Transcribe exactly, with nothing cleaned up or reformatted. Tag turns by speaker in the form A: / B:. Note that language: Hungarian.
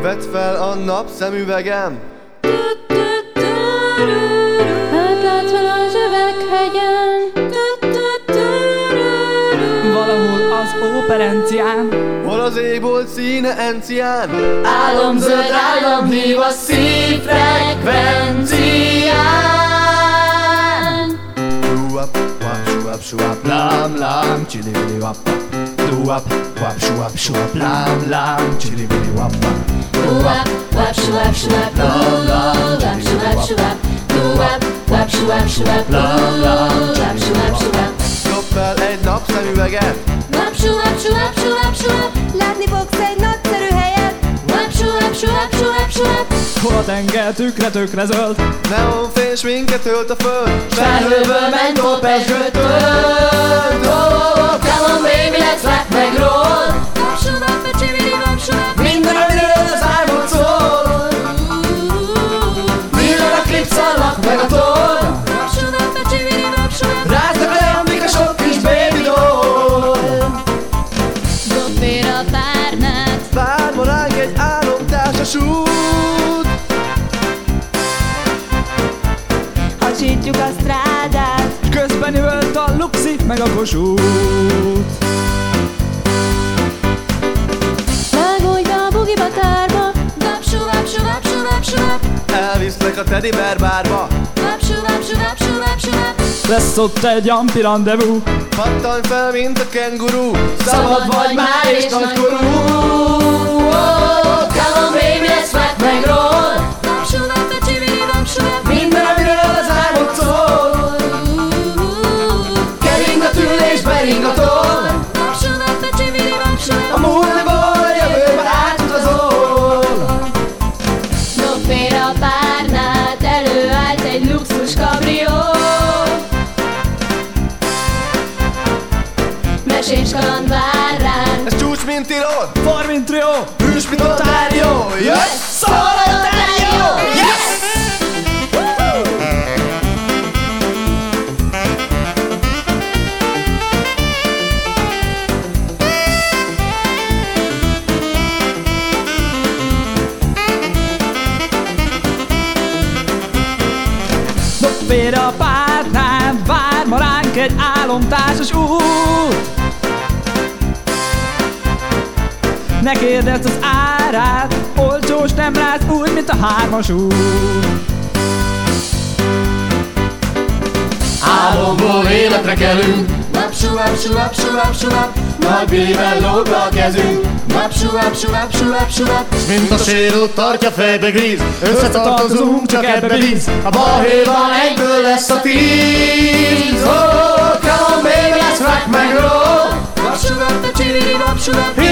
A: Vedd fel a napszemüvegem.
B: Átlátsz fel az üveghegyen,
C: valahol az óperencián,
A: hol az égbolt színe encián.
D: Álomzöld állam hív a szívfrekvencián.
A: Du-wap, wap, shuap, shuap, lam, lam, chili-willy, wap, wap. Du-wap, wap, shuap, shuap, lam, lam, chili-willy, wap, wap.
D: Du-wap, wap, shuap, shuap, lam, lam, wap, shuap, shuap. Du-wap, wap, shuap, shuap, lam, lam, wap, shuap, shuap.
A: Dob fel egy napszemüveget.
D: Wap, shuap, shuap, shuap, shuap.
B: látni fogsz egy nagyszerű helyet.
D: Wap, shuap, shuap, shuap, shuap.
C: hol a tenger tükre tökre zöld.
A: Neonfény sminket ölt a föld.
D: Felhőből mennyból pezsgőt tölt. Oh, oh, oh, come on baby, let's rock meg roll.
B: Wap, shuap, becsivili, wap, shuap.
D: Minden, amiről az álmod szól. Villan a klipszalak meg a toll.
B: Wap, shuap, becsivili, wap, shuap.
D: Ráznak le, amik a sok kis baby doll.
B: Dob fél a párnát,
A: Vár ma ránk egy álomtársas út.
B: hasítjuk a strádát.
C: Közben üvölt a luxi meg a Kossuth.
B: Vágódj be a bugiba tárba. Wap, shuap, shuap, shuap, shuap.
A: Elviszlek a teddy bear bárba.
B: Wap, shuap, shuap, shuap, shuap.
C: Lesz ott egy ampi rendezvú.
A: Pattanj fel, mint a kenguru.
D: Szabad vagy már és nagykorú. Oh, come on baby, let's rock meg roll.
B: Wap, shuap, becsivili, wap, shuap.
D: Minden, amiről az álmod szól. Kering a tül és bering a toll.
B: Wap, shuap, becsivili, wap, shuap.
D: A múltból jövőbe átutazol.
B: Dob félre a párnát, előállt egy luxus kabrió. Mesés kaland vár ránk.
A: Ez csúcs, mint Tirol.
C: For mint Trio.
A: Hűs, mint Ontario. Yes!
D: Szól a Ontario! Yes!
C: Dob félre a párnát, vár ma ránk egy álomtársas út. Ne kérdezd az árát, olcsós nem rász úgy, mint a hármas út.
D: Álomból életre kelünk. Wap, shuap, shuap, shuap, shuap. Nagy Billyvel lógva a kezünk. Wap, shuap, shuap, shuap, shuap.
A: Mint a sérült tartja fejbe gríz. Összetartozunk, csak ebbe víz.
D: A balhéval egyből lesz a tíz. Oh, come on baby, let's rock meg roll.
B: Wap, shuap, becsivili, wap, shuap.